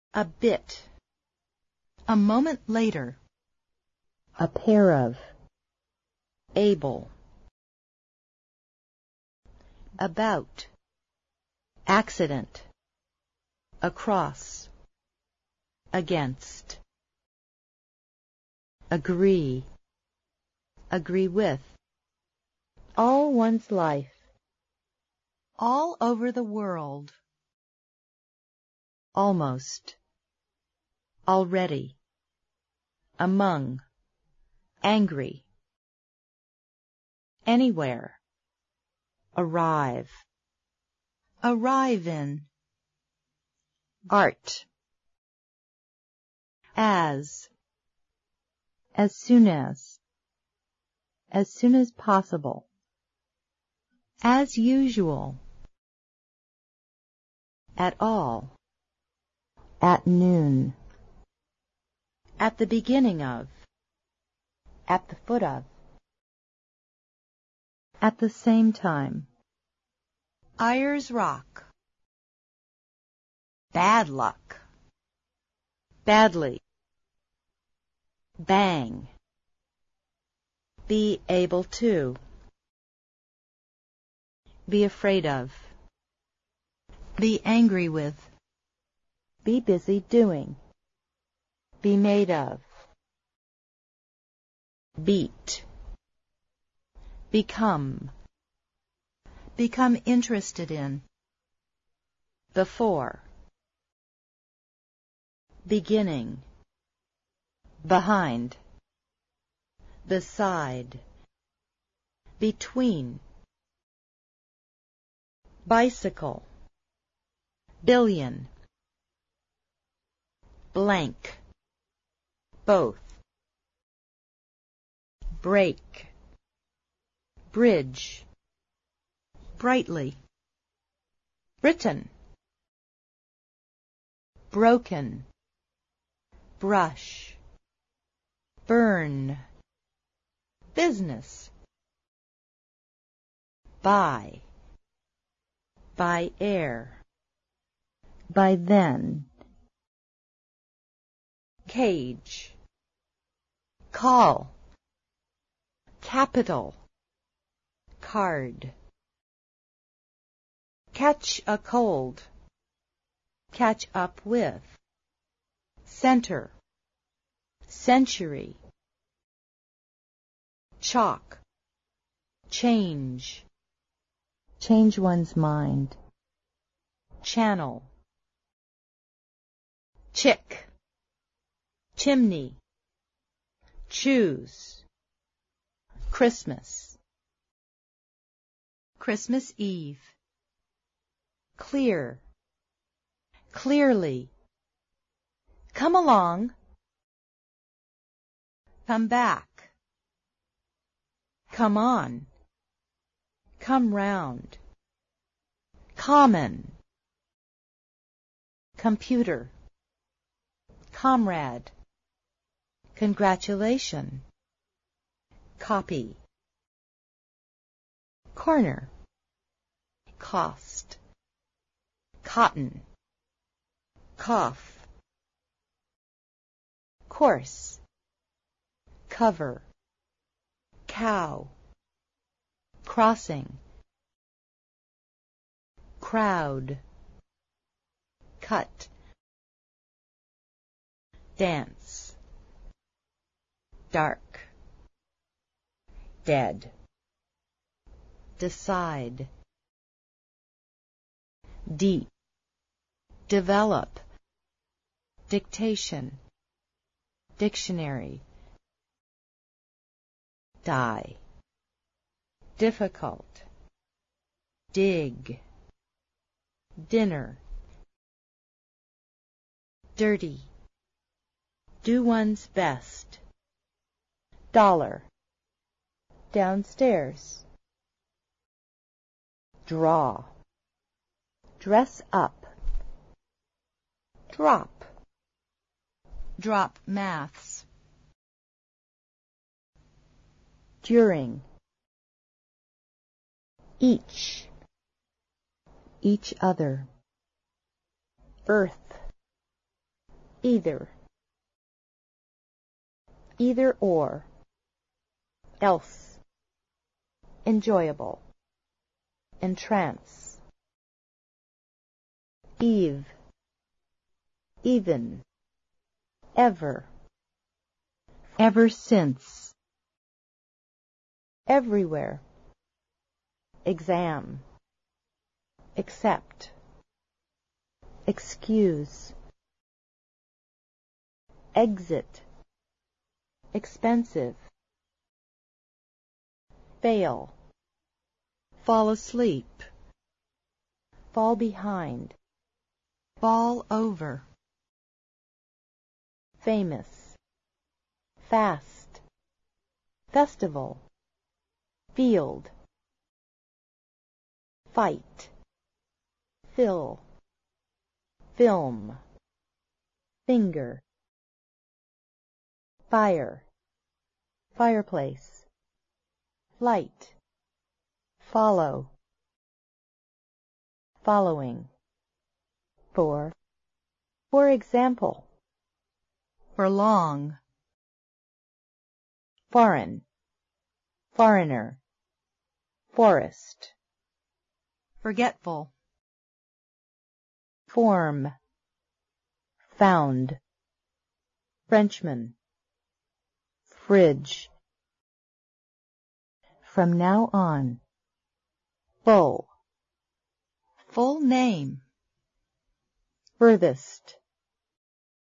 A bit. A moment later. A pair of. Able. About. Accident. Across. Against. Agree. Agree with. All one's life. All over the world. Almost. Already. Among. Angry. Anywhere. Arrive. Arrive in. Art. As. As soon as. As soon as possible. As usual. At all. At noon. At the beginning of. At the foot of. At the same time. Ayers Rock. Bad luck. Badly. Bang. Be able to. Be afraid of. Be angry with. Be busy doing. Be made of. Beat. Become. Become interested in. Before. Beginning. Behind. Beside. Between. Bicycle. Billion. Blank. Both. Break. Bridge. Brightly. Britain. Broken. Brush. Burn. Business. By. By air. By then. Cage. Call. Capital. Card. Catch a cold. Catch up with. Center. Century. Chalk. Change. Change one's mind. Channel. Chick. Chimney. Choose. Christmas. Christmas Eve. Clear. Clearly. Come along. Come back. Come on. Come round. Common. Computer. Comrade. Congratulation. Copy. Corner. Cost. Cotton. Cough. Course. Cover. Cow. Crossing. Crowd. Cut. Dance. Dark. Dead. Decide. Deep. Develop. Dictation. Dictionary. Die. Difficult. Dig. Dinner. Dirty. Do one's best. Dollar. Downstairs. Draw. Dress up. Drop. Drop maths. During. Each. Each other. Earth. either, either or, else, enjoyable, entrance, eve, even, ever, ever since, everywhere, exam, accept, excuse, exit, expensive, fail, fall asleep, fall behind, fall over, famous, fast, festival, field, fight, fill, film, finger, fire, fireplace, flight, follow, following. For example, for long, foreign, foreigner, forest, forgetful, form, found, Frenchman, fridge. From now on, full, full name, furthest,